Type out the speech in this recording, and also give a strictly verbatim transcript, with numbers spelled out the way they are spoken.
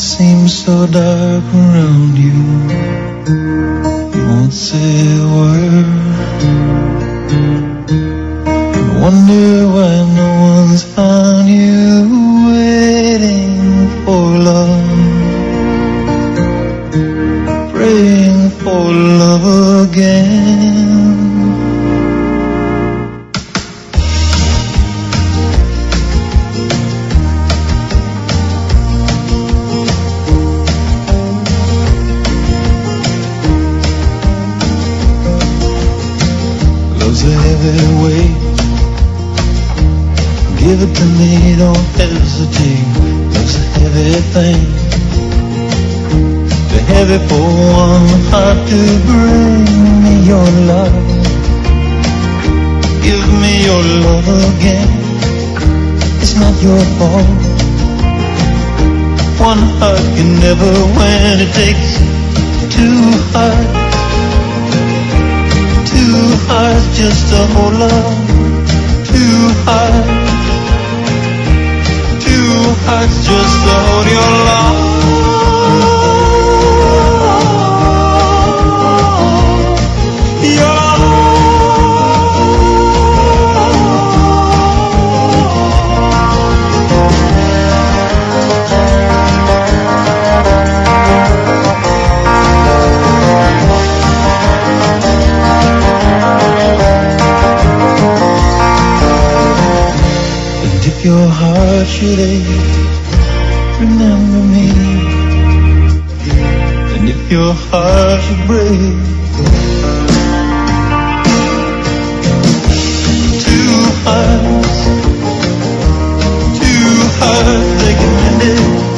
seems so dark around you. You won't say a word. I wonder why no one's found you waiting for love, praying for love again. Love's a heavy weight. Give it to me, don't hesitate. Love's a heavy thing, too heavy for one heart to bring me your love. Give me your love again. It's not your fault. One heart can never win. It takes two hearts, two hearts just to hold love. Two hearts, two hearts just to hold your love. Your and if your heart should ache, remember me. And if your heart should break, two hearts, two hearts, they can mend it.